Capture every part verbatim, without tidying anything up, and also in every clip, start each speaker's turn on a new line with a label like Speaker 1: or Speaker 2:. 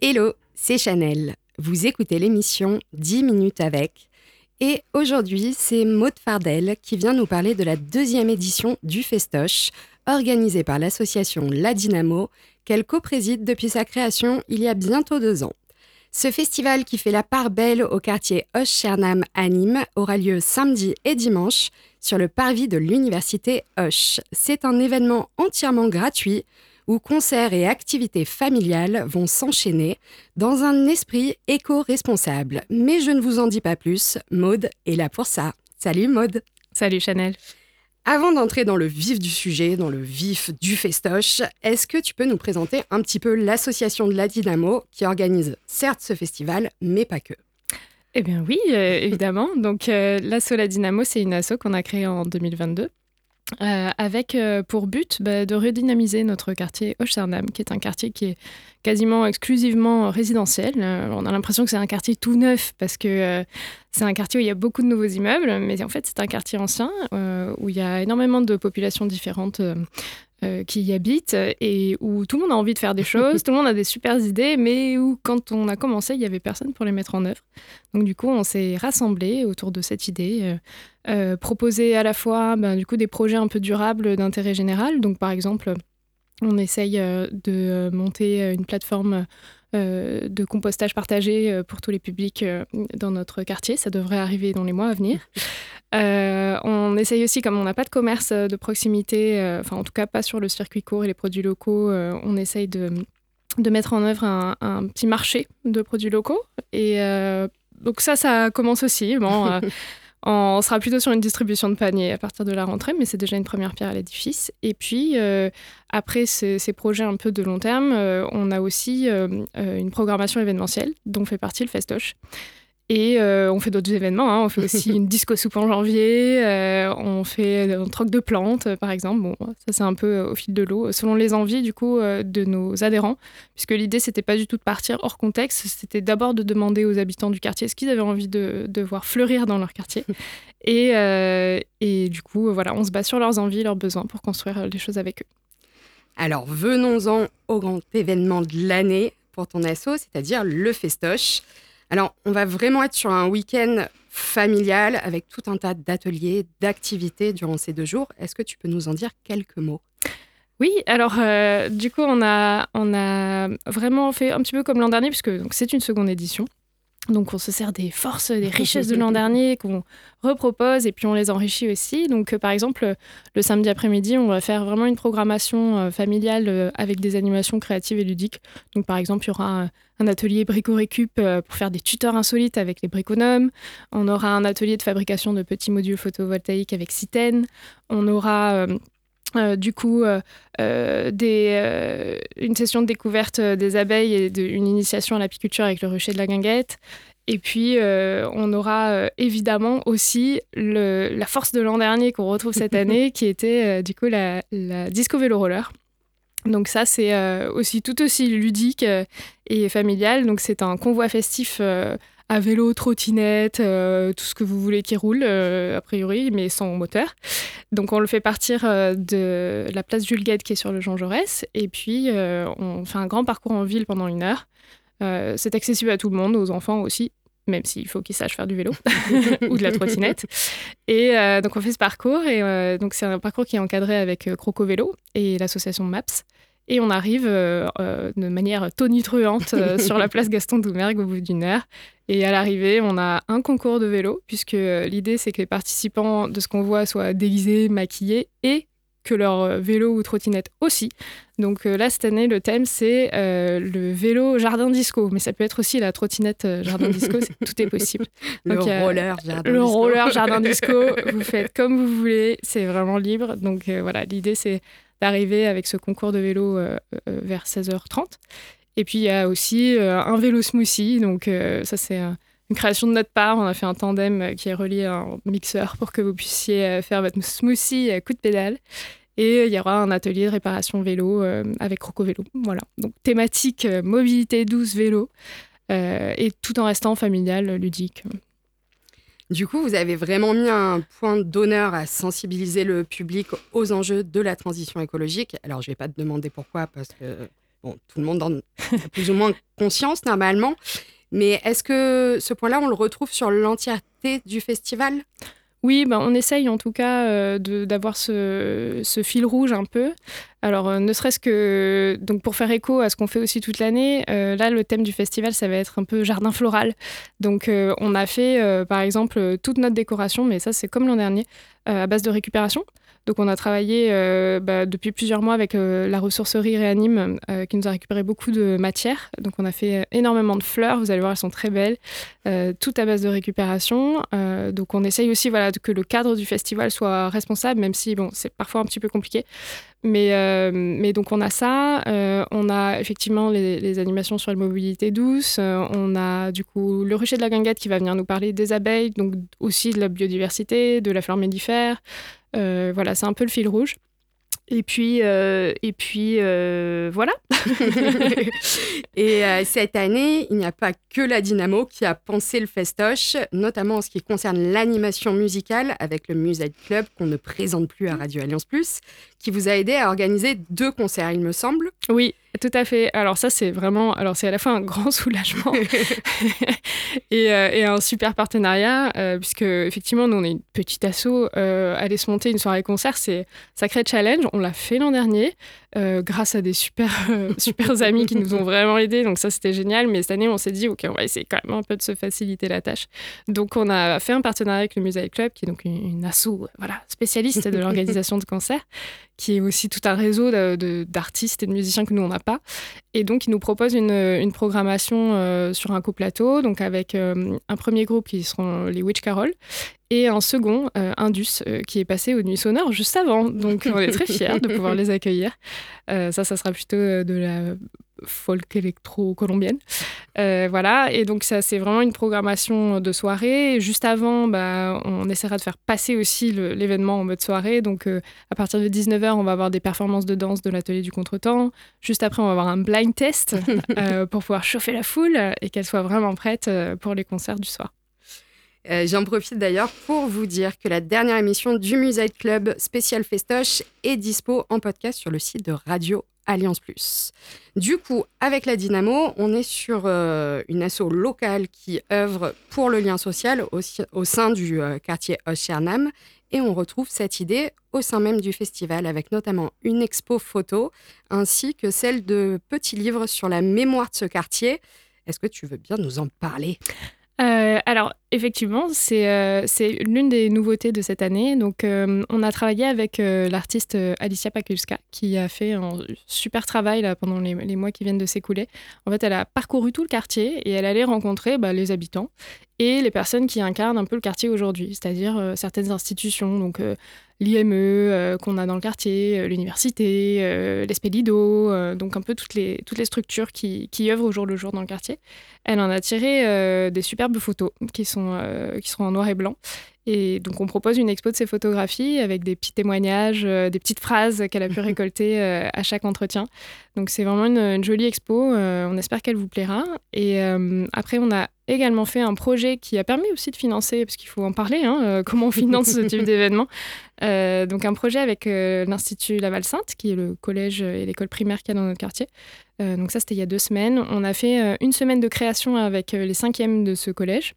Speaker 1: Hello, c'est Chanel. Vous écoutez l'émission dix minutes avec. Et aujourd'hui, c'est Maud Fardel qui vient nous parler de la deuxième édition du Festoche, organisée par l'association La Dynamo, qu'elle co-préside depuis sa création il y a bientôt deux ans. Ce festival qui fait la part belle au quartier Hoche-Chernam à Nîmes aura lieu samedi et dimanche sur le parvis de l'université Hoche. C'est un événement entièrement gratuit où concerts et activités familiales vont s'enchaîner dans un esprit éco-responsable. Mais je ne vous en dis pas plus, Maud est là pour ça. Salut Maud.
Speaker 2: Salut Chanel.
Speaker 1: Avant d'entrer dans le vif du sujet, dans le vif du festoche, est-ce que tu peux nous présenter un petit peu l'association de la Dynamo qui organise certes ce festival, mais pas que?
Speaker 2: Eh bien oui, euh, évidemment. Donc euh, l'asso La Dynamo, c'est une asso qu'on a créée en deux mille vingt-deux. Euh, avec euh, pour but bah, de redynamiser notre quartier Hoche-Chernam, qui est un quartier qui est quasiment exclusivement résidentiel. Euh, on a l'impression que c'est un quartier tout neuf parce que euh, c'est un quartier où il y a beaucoup de nouveaux immeubles, mais en fait c'est un quartier ancien euh, où il y a énormément de populations différentes euh, euh, qui y habitent et où tout le monde a envie de faire des choses, tout le monde a des super idées, mais où quand on a commencé, il n'y avait personne pour les mettre en œuvre. Donc du coup, on s'est rassemblés autour de cette idée. Euh, Euh, proposer à la fois ben, du coup, des projets un peu durables d'intérêt général. Donc, par exemple, on essaye euh, de monter une plateforme euh, de compostage partagé euh, pour tous les publics euh, dans notre quartier. Ça devrait arriver dans les mois à venir. Euh, on essaye aussi, comme on n'a pas de commerce de proximité, euh, enfin en tout cas pas sur le circuit court et les produits locaux, euh, on essaye de, de mettre en œuvre un, un petit marché de produits locaux. Et euh, donc ça, ça commence aussi. Bon... Euh, On sera plutôt sur une distribution de paniers à partir de la rentrée, mais c'est déjà une première pierre à l'édifice. Et puis, euh, après ces, ces projets un peu de long terme, euh, on a aussi euh, une programmation événementielle dont fait partie le Festoche. Et euh, on fait d'autres événements, hein. On fait aussi une disco soupe en janvier, euh, on fait un troc de plantes, euh, par exemple. Bon, ça, c'est un peu euh, au fil de l'eau, selon les envies, du coup, euh, de nos adhérents. Puisque l'idée, c'était pas du tout de partir hors contexte, c'était d'abord de demander aux habitants du quartier ce qu'ils avaient envie de, de voir fleurir dans leur quartier. Et, euh, et du coup, voilà, on se base sur leurs envies, leurs besoins pour construire les choses avec eux.
Speaker 1: Alors, venons-en au grand événement de l'année pour ton asso, c'est-à-dire le Festoche. Alors, on va vraiment être sur un week-end familial avec tout un tas d'ateliers, d'activités durant ces deux jours. Est-ce que tu peux nous en dire quelques mots ?
Speaker 2: Oui, alors euh, du coup, on a, on a vraiment fait un petit peu comme l'an dernier, puisque donc, c'est une seconde édition. Donc, on se sert des forces, des richesses de l'an dernier qu'on repropose et puis on les enrichit aussi. Donc, euh, par exemple, le samedi après-midi, on va faire vraiment une programmation euh, familiale euh, avec des animations créatives et ludiques. Donc, par exemple, il y aura un, un atelier brico-récup euh, pour faire des tuteurs insolites avec les briconomes. On aura un atelier de fabrication de petits modules photovoltaïques avec Citène. On aura... Euh, Euh, du coup, euh, euh, des, euh, une session de découverte des abeilles et de, une initiation à l'apiculture avec le rucher de la guinguette. Et puis, euh, on aura euh, évidemment aussi le, la force de l'an dernier qu'on retrouve cette année, qui était euh, du coup la, la disco vélo roller. Donc ça, c'est euh, aussi tout aussi ludique euh, et familial. Donc c'est un convoi festif euh, à vélo, trottinette, euh, tout ce que vous voulez qui roule, euh, a priori, mais sans moteur. Donc on le fait partir euh, de la place Jules Guesde qui est sur le Jean Jaurès. Et puis euh, on fait un grand parcours en ville pendant une heure. Euh, c'est accessible à tout le monde, aux enfants aussi, même s'il faut qu'ils sachent faire du vélo ou de la trottinette. Et euh, donc on fait ce parcours. Et euh, donc c'est un parcours qui est encadré avec euh, Croco Vélo et l'association MAPS. Et on arrive euh, euh, de manière tonitruante euh, sur la place Gaston Doumergue au bout d'une heure. Et à l'arrivée, on a un concours de vélo, puisque euh, l'idée, c'est que les participants de ce convoi soient déguisés, maquillés, et que leur euh, vélo ou trottinette aussi. Donc euh, là, cette année, le thème, c'est euh, le vélo jardin disco. Mais ça peut être aussi la trottinette euh, jardin disco, c'est, tout est possible.
Speaker 1: Le
Speaker 2: Donc, euh,
Speaker 1: roller jardin
Speaker 2: le
Speaker 1: disco.
Speaker 2: Le roller jardin disco, vous faites comme vous voulez, c'est vraiment libre. Donc euh, voilà, l'idée, c'est d'arriver avec ce concours de vélo euh, euh, vers seize heures trente. Et puis, il y a aussi euh, un vélo smoothie. Donc, euh, ça, c'est euh, une création de notre part. On a fait un tandem qui est relié à un mixeur pour que vous puissiez euh, faire votre smoothie à coup de pédale. Et il y aura un atelier de réparation vélo euh, avec Croco Vélo. Voilà. Donc, thématique euh, mobilité douce vélo. Euh, et tout en restant familial, ludique.
Speaker 1: Du coup, vous avez vraiment mis un point d'honneur à sensibiliser le public aux enjeux de la transition écologique. Alors, je ne vais pas te demander pourquoi, parce que bon, tout le monde en a plus ou moins conscience normalement. Mais est-ce que ce point-là, on le retrouve sur l'entièreté du festival ?
Speaker 2: Oui, ben, on essaye en tout cas euh, de, d'avoir ce, ce fil rouge un peu. Alors, euh, ne serait-ce que donc pour faire écho à ce qu'on fait aussi toute l'année, euh, là, le thème du festival, ça va être un peu jardin floral. Donc, euh, on a fait, euh, par exemple, toute notre décoration, mais ça, c'est comme l'an dernier, euh, à base de récupération. Donc, on a travaillé euh, bah, depuis plusieurs mois avec euh, la ressourcerie Réanime euh, qui nous a récupéré beaucoup de matière. Donc, on a fait énormément de fleurs. Vous allez voir, elles sont très belles. Euh, tout à base de récupération. Euh, donc, on essaye aussi voilà, que le cadre du festival soit responsable, même si bon, c'est parfois un petit peu compliqué. Mais, euh, mais donc, on a ça. Euh, on a effectivement les, les animations sur la mobilité douce. Euh, on a du coup le rucher de la Guinguette qui va venir nous parler des abeilles, donc aussi de la biodiversité, de la flore mellifère. Euh, voilà, c'est un peu le fil rouge. Et puis, euh, et puis euh, voilà.
Speaker 1: Et euh, cette année, il n'y a pas que la Dynamo qui a pensé le festoche, notamment en ce qui concerne l'animation musicale avec le Music Club qu'on ne présente plus à Radio Alliance Plus, qui vous a aidé à organiser deux concerts, il me semble.
Speaker 2: Oui, tout à fait. Alors ça, c'est vraiment... Alors c'est à la fois un grand soulagement et, euh, et un super partenariat, euh, puisque effectivement, nous, on est une petite asso. Euh, aller se monter une soirée-concert, c'est un sacré challenge. On l'a fait l'an dernier, euh, grâce à des super, euh, super amis qui nous ont vraiment aidés. Donc ça, c'était génial. Mais cette année, on s'est dit, OK, on va essayer quand même un peu de se faciliter la tâche. Donc on a fait un partenariat avec le Music Club, qui est donc une, une asso voilà, spécialiste de l'organisation de concerts, qui est aussi tout un réseau de, de, d'artistes et de musiciens que nous, on n'a pas. Et donc, ils nous proposent une, une programmation euh, sur un coplateau, donc avec euh, un premier groupe qui seront les Witch Carol, et un second, euh, Indus, euh, qui est passé aux Nuits Sonores juste avant. Donc, on est très fiers de pouvoir les accueillir. Euh, ça, ça sera plutôt de la folk électro-colombienne. Euh, voilà, et donc ça, c'est vraiment une programmation de soirée. Et juste avant, bah, on essaiera de faire passer aussi le, l'événement en mode soirée. Donc, euh, à partir de dix-neuf heures, on va avoir des performances de danse de l'atelier du contretemps. Juste après, on va avoir un blind test euh, pour pouvoir chauffer la foule et qu'elle soit vraiment prête pour les concerts du soir.
Speaker 1: Euh, j'en profite d'ailleurs pour vous dire que la dernière émission du Music Club spécial Festoche est dispo en podcast sur le site de Radio Alliance Plus. Du coup, avec la Dynamo, on est sur euh, une asso locale qui œuvre pour le lien social au, au sein du euh, quartier Hoche-Chernam, et on retrouve cette idée au sein même du festival avec notamment une expo photo ainsi que celle de petits livres sur la mémoire de ce quartier. Est-ce que tu veux bien nous en parler ?
Speaker 2: Euh, alors, effectivement, c'est, euh, c'est l'une des nouveautés de cette année. Donc, euh, on a travaillé avec euh, l'artiste Alicia Pakulska, qui a fait un super travail là, pendant les, les mois qui viennent de s'écouler. En fait, elle a parcouru tout le quartier et elle allait rencontrer bah, les habitants et les personnes qui incarnent un peu le quartier aujourd'hui, c'est-à-dire euh, certaines institutions, donc euh, l'I M E euh, qu'on a dans le quartier, euh, l'université, euh, l'Espélido, euh, donc un peu toutes les, toutes les structures qui, qui œuvrent au jour le jour dans le quartier. Elle en a tiré euh, des superbes photos qui sont, euh, qui seront en noir et blanc. Et donc, on propose une expo de ces photographies avec des petits témoignages, euh, des petites phrases qu'elle a pu récolter euh, à chaque entretien. Donc, c'est vraiment une, une jolie expo. Euh, on espère qu'elle vous plaira. Et euh, après, on a également fait un projet qui a permis aussi de financer, parce qu'il faut en parler, hein, euh, comment on finance ce type d'événement. Euh, donc, un projet avec euh, l'Institut Laval-Sainte, qui est le collège et l'école primaire qu'il y a dans notre quartier. Euh, donc, ça, c'était il y a deux semaines. On a fait euh, une semaine de création avec euh, les cinquièmes de ce collège.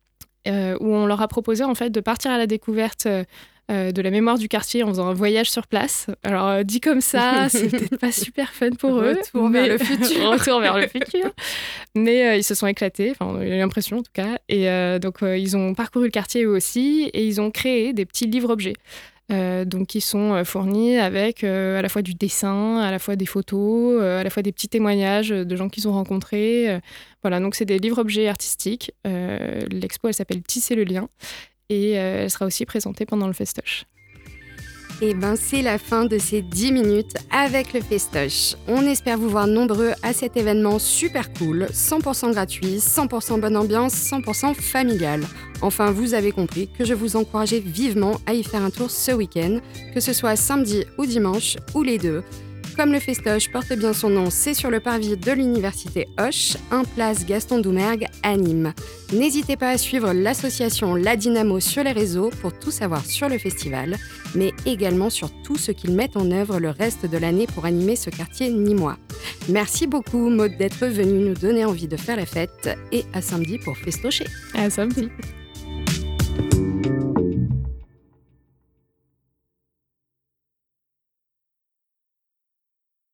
Speaker 2: Euh, où on leur a proposé en fait de partir à la découverte euh, de la mémoire du quartier en faisant un voyage sur place. Alors euh, dit comme ça, c'est peut-être pas super fun pour eux.
Speaker 1: Retour vers le futur.
Speaker 2: Retour vers le futur. Mais euh, ils se sont éclatés, enfin on a eu l'impression en tout cas. Et euh, donc euh, ils ont parcouru le quartier eux aussi et ils ont créé des petits livres-objets. Euh, donc qui sont fournis avec euh, à la fois du dessin, à la fois des photos, euh, à la fois des petits témoignages de gens qu'ils ont rencontrés. Euh, voilà, donc c'est des livres-objets artistiques. Euh, l'expo, elle s'appelle Tisser le lien et euh, elle sera aussi présentée pendant le festoche.
Speaker 1: Et ben c'est la fin de ces dix minutes avec le festoche. On espère vous voir nombreux à cet événement super cool, cent pour cent gratuit, cent pour cent bonne ambiance, cent pour cent familial. Enfin, vous avez compris que je vous encourageais vivement à y faire un tour ce week-end, que ce soit samedi ou dimanche, ou les deux. Comme le festoche porte bien son nom, c'est sur le parvis de l'université Hoche, un place Gaston Doumergue à Nîmes. N'hésitez pas à suivre l'association La Dynamo sur les réseaux pour tout savoir sur le festival, mais également sur tout ce qu'ils mettent en œuvre le reste de l'année pour animer ce quartier nîmois. Merci beaucoup Maud d'être venue nous donner envie de faire la fête et à samedi pour festocher.
Speaker 2: À samedi.